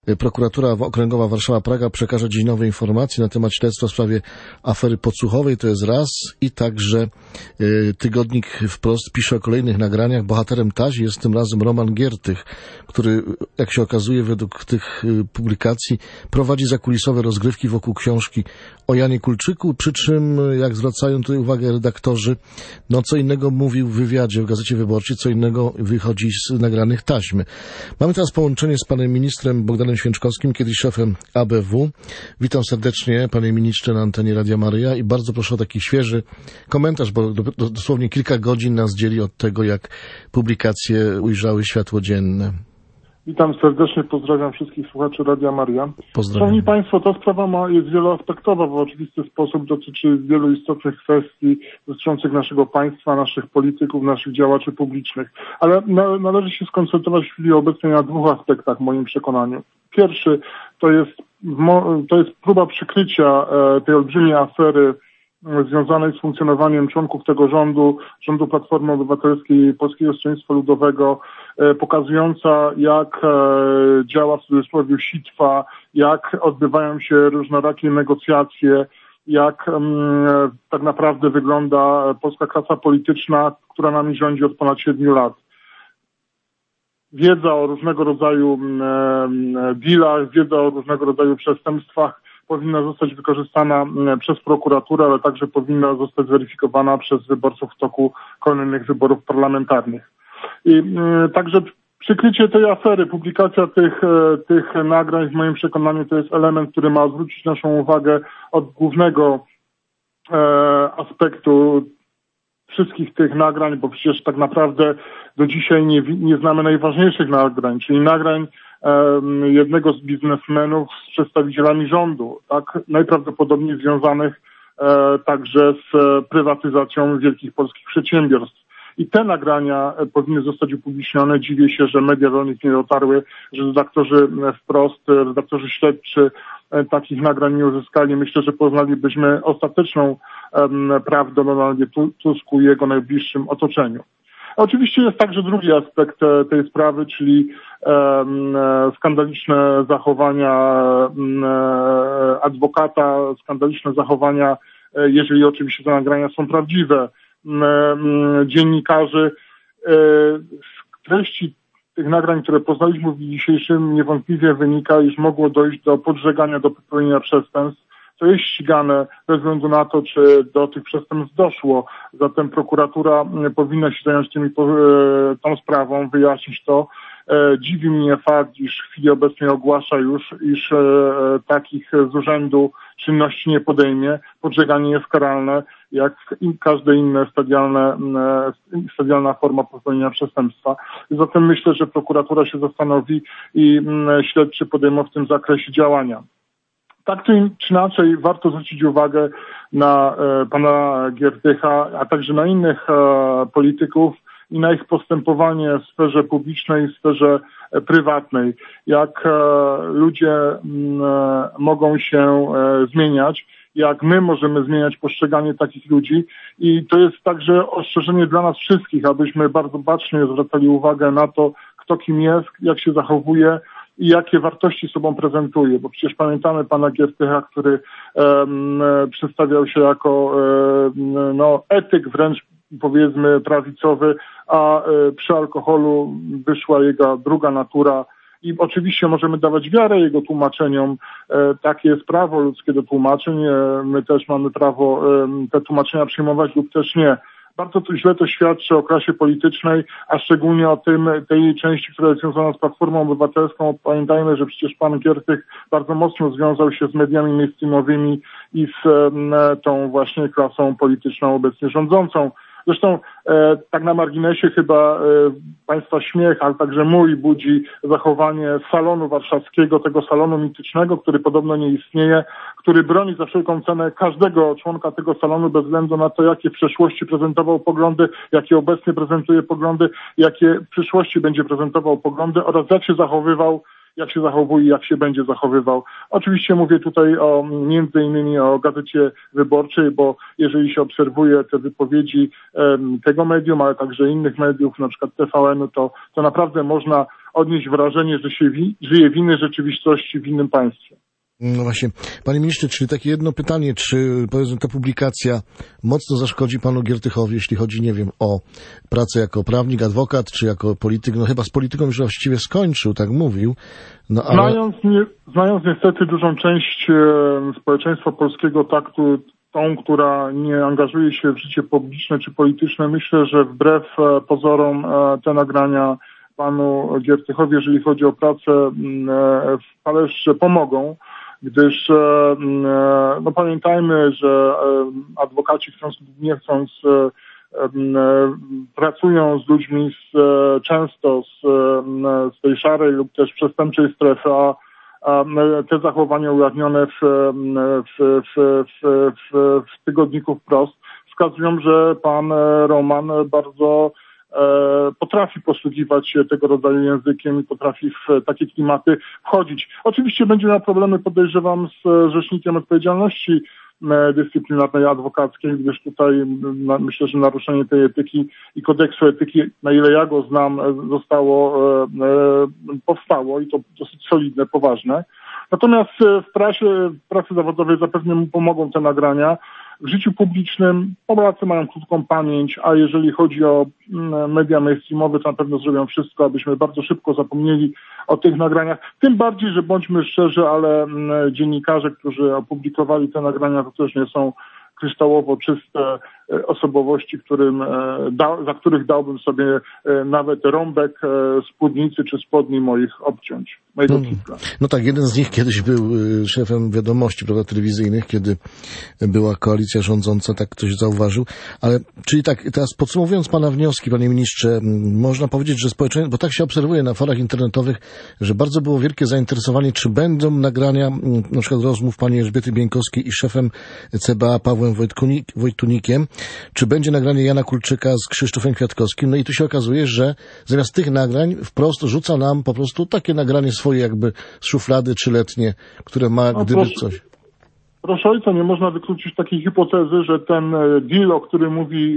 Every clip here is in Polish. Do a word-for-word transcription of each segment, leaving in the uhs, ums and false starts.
Prokuratura Okręgowa Warszawa-Praga przekaże dziś nowe informacje na temat śledztwa w sprawie afery podsłuchowej, to jest raz, i także y, tygodnik Wprost pisze o kolejnych nagraniach. Bohaterem taś jest tym razem Roman Giertych, który, jak się okazuje, według tych y, publikacji prowadzi zakulisowe rozgrywki wokół książki o Janie Kulczyku, przy czym, jak zwracają tutaj uwagę redaktorzy, no co innego mówił w wywiadzie w Gazecie Wyborczej, co innego wychodzi z nagranych taśmy. Mamy teraz połączenie z panem ministrem Bogdanem Święczkowskim, kiedyś szefem A B W. Witam serdecznie, panie ministrze, na antenie Radia Maryja i bardzo proszę o taki świeży komentarz, bo dosłownie kilka godzin nas dzieli od tego, jak publikacje ujrzały światło dzienne. Witam serdecznie, pozdrawiam wszystkich słuchaczy Radia Maryja. Pozdrawiam. Szanowni Państwo, ta sprawa ma, jest wieloaspektowa, w oczywisty sposób dotyczy wielu istotnych kwestii dotyczących naszego państwa, naszych polityków, naszych działaczy publicznych. Ale na, należy się skoncentrować w chwili obecnej na dwóch aspektach, w moim przekonaniu. Pierwszy to jest, to jest próba przykrycia e, tej olbrzymiej afery związanej z funkcjonowaniem członków tego rządu, rządu Platformy Obywatelskiej i Polskiego Stronnictwa Ludowego, pokazująca, jak działa w cudzysłowie sitwa, jak odbywają się różnorakie negocjacje, jak um, tak naprawdę wygląda polska klasa polityczna, która nami rządzi od ponad siedmiu lat. Wiedza o różnego rodzaju um, dealach, wiedza o różnego rodzaju przestępstwach powinna zostać wykorzystana przez prokuraturę, ale także powinna zostać zweryfikowana przez wyborców w toku kolejnych wyborów parlamentarnych. I y, także przykrycie tej afery, publikacja tych, y, tych nagrań w moim przekonaniu to jest element, który ma odwrócić naszą uwagę od głównego y, aspektu wszystkich tych nagrań, bo przecież tak naprawdę do dzisiaj nie, nie znamy najważniejszych nagrań, czyli nagrań um, jednego z biznesmenów z przedstawicielami rządu, tak, najprawdopodobniej związanych e, także z e, prywatyzacją wielkich polskich przedsiębiorstw. I te nagrania powinny zostać upublicznione. Dziwię się, że media do nich nie dotarły, że redaktorzy Wprost, redaktorzy śledczy takich nagrań nie uzyskali. Myślę, że poznalibyśmy ostateczną um, prawdę o Donaldzie Tusku i jego najbliższym otoczeniu. Oczywiście jest także drugi aspekt tej sprawy, czyli um, skandaliczne zachowania um, adwokata, skandaliczne zachowania, jeżeli oczywiście te nagrania są prawdziwe, dziennikarzy. Z treści tych nagrań, które poznaliśmy w dniu dzisiejszym, niewątpliwie wynika, iż mogło dojść do podżegania do popełnienia przestępstw, co jest ścigane bez względu na to, czy do tych przestępstw doszło. Zatem prokuratura powinna się zająć tymi, tą sprawą, wyjaśnić to. Dziwi mnie fakt, iż w chwili obecnej ogłasza już, iż takich z urzędu czynności nie podejmie. Podżeganie jest karalne, jak i każde inne stadialne, stadialna forma popełnienia przestępstwa. Zatem myślę, że prokuratura się zastanowi i śledczy podejmą w tym zakresie działania. Tak czy inaczej warto zwrócić uwagę na e, pana Giertycha, a także na innych e, polityków i na ich postępowanie w sferze publicznej, w sferze e, prywatnej. Jak e, ludzie m, e, mogą się e, zmieniać, jak my możemy zmieniać postrzeganie takich ludzi. I to jest także ostrzeżenie dla nas wszystkich, abyśmy bardzo bacznie zwracali uwagę na to, kto kim jest, jak się zachowuje i jakie wartości sobą prezentuje, bo przecież pamiętamy pana Giertycha, który um, przedstawiał się jako um, no, etyk wręcz powiedzmy prawicowy, a um, przy alkoholu wyszła jego druga natura i oczywiście możemy dawać wiarę jego tłumaczeniom. E, takie jest prawo ludzkie do tłumaczeń, e, my też mamy prawo e, te tłumaczenia przyjmować lub też nie. Bardzo to źle to świadczy o klasie politycznej, a szczególnie o tym, tej części, która jest związana z Platformą Obywatelską. Pamiętajmy, że przecież pan Giertych bardzo mocno związał się z mediami mainstreamowymi i z e, tą właśnie klasą polityczną obecnie rządzącą. Zresztą e, tak na marginesie chyba e, państwa śmiech, ale także mój budzi zachowanie salonu warszawskiego, tego salonu mitycznego, który podobno nie istnieje, który broni za wszelką cenę każdego członka tego salonu bez względu na to, jakie w przeszłości prezentował poglądy, jakie obecnie prezentuje poglądy, jakie w przyszłości będzie prezentował poglądy oraz jak się zachowywał, jak się zachowuje, jak się będzie zachowywał. Oczywiście mówię tutaj o między innymi o Gazecie Wyborczej, bo jeżeli się obserwuje te wypowiedzi um, tego medium, ale także innych mediów, na przykład T V N-u, to, to naprawdę można odnieść wrażenie, że się wi- żyje w innej rzeczywistości, w innym państwie. No właśnie. Panie ministrze, czyli takie jedno pytanie, czy powiedzmy ta publikacja mocno zaszkodzi panu Giertychowi, jeśli chodzi, nie wiem, o pracę jako prawnik, adwokat, czy jako polityk? No chyba z polityką już właściwie skończył, tak mówił. No, ale... znając, nie, znając niestety dużą część e, społeczeństwa polskiego, taktu, tą, która nie angażuje się w życie publiczne czy polityczne, myślę, że wbrew e, pozorom e, te nagrania panu Giertychowi, jeżeli chodzi o pracę e, w Paleszcze, pomogą. Gdyż no pamiętajmy, że adwokaci chcąc lub nie chcąc pracują z ludźmi z, często z, z tej szarej lub też przestępczej strefy, a, a te zachowania ujawnione w, w, w, w, w, w tygodniku Wprost wskazują, że pan Roman bardzo potrafi posługiwać się tego rodzaju językiem i potrafi w takie klimaty wchodzić. Oczywiście będzie miał problemy, podejrzewam, z Rzecznikiem Odpowiedzialności Dyscyplinarnej Adwokackiej, gdyż tutaj myślę, że naruszenie tej etyki i kodeksu etyki, na ile ja go znam, zostało, powstało i to dosyć solidne, poważne. Natomiast w prasie, w pracy zawodowej zapewne mu pomogą te nagrania. W życiu publicznym Polacy mają krótką pamięć, a jeżeli chodzi o media mainstreamowe, to na pewno zrobią wszystko, abyśmy bardzo szybko zapomnieli o tych nagraniach. Tym bardziej, że bądźmy szczerzy, ale dziennikarze, którzy opublikowali te nagrania, to też nie są kryształowo czyste osobowości, którym, da, za których dałbym sobie nawet rąbek spódnicy czy spodni moich obciąć. Mojego no, no tak, jeden z nich kiedyś był szefem wiadomości, prawda, telewizyjnych, kiedy była koalicja rządząca, tak ktoś zauważył. Ale, czyli tak, teraz podsumowując pana wnioski, panie ministrze, można powiedzieć, że społeczeństwo, bo tak się obserwuje na forach internetowych, że bardzo było wielkie zainteresowanie, czy będą nagrania, na przykład rozmów pani Elżbiety Bieńkowskiej i szefem C B A Pawłem Wojtkunik, Wojtunikiem, czy będzie nagranie Jana Kulczyka z Krzysztofem Kwiatkowskim. No i tu się okazuje, że zamiast tych nagrań Wprost rzuca nam po prostu takie nagranie swoje jakby z szuflady trzyletnie, które ma no, gdyby proszę, coś. Proszę ojca, nie można wykluczyć takiej hipotezy, że ten deal, o którym mówi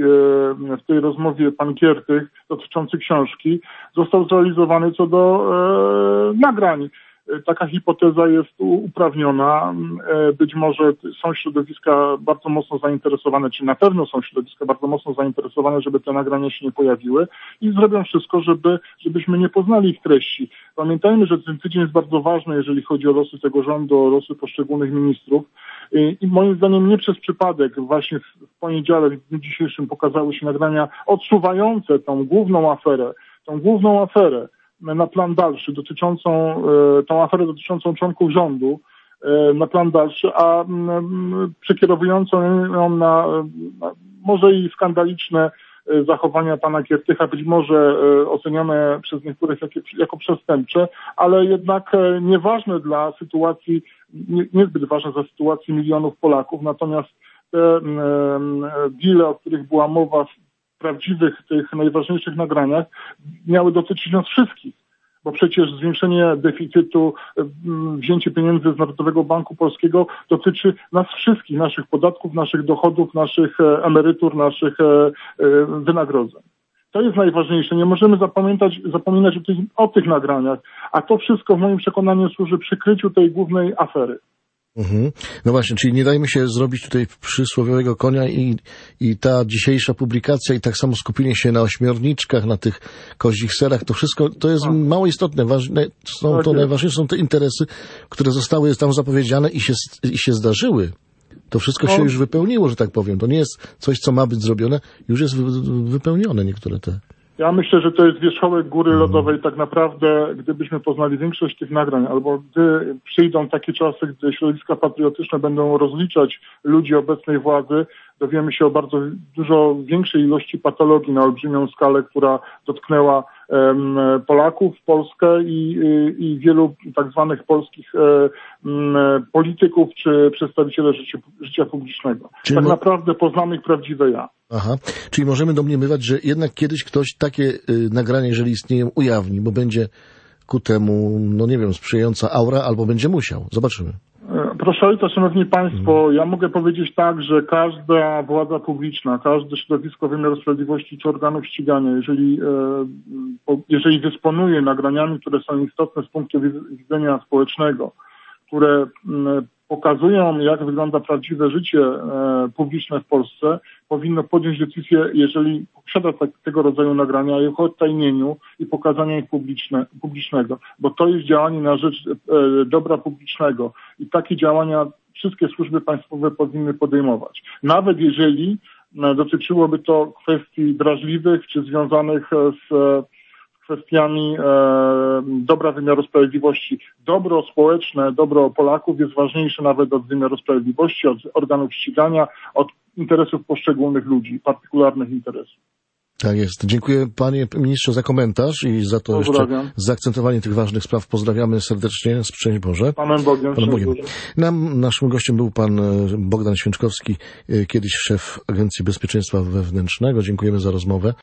w tej rozmowie pan Giertych dotyczący książki, został zrealizowany co do e, nagrań. Taka hipoteza jest uprawniona. Być może są środowiska bardzo mocno zainteresowane, czy na pewno są środowiska bardzo mocno zainteresowane, żeby te nagrania się nie pojawiły i zrobią wszystko, żeby, żebyśmy nie poznali ich treści. Pamiętajmy, że ten tydzień jest bardzo ważny, jeżeli chodzi o losy tego rządu, o losy poszczególnych ministrów. I moim zdaniem nie przez przypadek właśnie w poniedziałek, w dniu dzisiejszym pokazały się nagrania odsuwające tą główną aferę, tą główną aferę na plan dalszy dotyczącą, tą aferę dotyczącą członków rządu na plan dalszy, a przekierowującą ją na, na może i skandaliczne zachowania pana Giertycha, być może ocenione przez niektórych jako, jako przestępcze, ale jednak nieważne dla sytuacji, nie, niezbyt ważne dla sytuacji milionów Polaków, natomiast te deale, o których była mowa w prawdziwych, tych najważniejszych nagraniach, miały dotyczyć nas wszystkich, bo przecież zwiększenie deficytu, wzięcie pieniędzy z Narodowego Banku Polskiego dotyczy nas wszystkich, naszych podatków, naszych dochodów, naszych emerytur, naszych wynagrodzeń. To jest najważniejsze. Nie możemy zapamiętać, zapominać o tych, o tych nagraniach, a to wszystko w moim przekonaniu służy przykryciu tej głównej afery. Mhm. No właśnie, czyli nie dajmy się zrobić tutaj przysłowiowego konia i, i ta dzisiejsza publikacja i tak samo skupienie się na ośmiorniczkach, na tych kozich serach, to wszystko to jest A. mało istotne. Ważne, są to najważniejsze są te interesy, które zostały tam zapowiedziane i się, i się zdarzyły. To wszystko się już wypełniło, że tak powiem. To nie jest coś, co ma być zrobione, już jest wy, wypełnione niektóre te. Ja myślę, że to jest wierzchołek góry lodowej. Tak naprawdę, gdybyśmy poznali większość tych nagrań, albo gdy przyjdą takie czasy, gdy środowiska patriotyczne będą rozliczać ludzi obecnej władzy, dowiemy się o bardzo dużo większej ilości patologii na olbrzymią skalę, która dotknęła um, Polaków, Polskę i, i, i wielu tak zwanych polskich um, polityków czy przedstawicieli życia, życia publicznego. Czyli tak naprawdę poznamy ich prawdziwe ja. Aha, czyli możemy domniemywać, że jednak kiedyś ktoś takie y, nagranie, jeżeli istnieją, ujawni, bo będzie ku temu, no nie wiem, sprzyjająca aura, albo będzie musiał. Zobaczymy. Proszę ojca, szanowni państwo, ja mogę powiedzieć tak, że każda władza publiczna, każde środowisko wymiaru sprawiedliwości czy organów ścigania, jeżeli, jeżeli dysponuje nagraniami, które są istotne z punktu widzenia społecznego, które pokazują, jak wygląda prawdziwe życie publiczne w Polsce, powinno podjąć decyzję, jeżeli posiada tak, tego rodzaju nagrania, o ich odtajnieniu i pokazania ich publiczne, publicznego, bo to jest działanie na rzecz e, dobra publicznego i takie działania wszystkie służby państwowe powinny podejmować. Nawet jeżeli e, dotyczyłoby to kwestii wrażliwych czy związanych z e, kwestiami e, dobra wymiaru sprawiedliwości. Dobro społeczne, dobro Polaków jest ważniejsze nawet od wymiaru sprawiedliwości, od organów ścigania, od interesów poszczególnych ludzi, partykularnych interesów. Tak jest. Dziękuję panie ministrze za komentarz i za to jeszcze zaakcentowanie tych ważnych spraw. Pozdrawiamy serdecznie. Szczęść Boże. Panem Bogiem. Panem Bogiem. Nam, naszym gościem był pan Bogdan Święczkowski, kiedyś szef Agencji Bezpieczeństwa Wewnętrznego. Dziękujemy za rozmowę.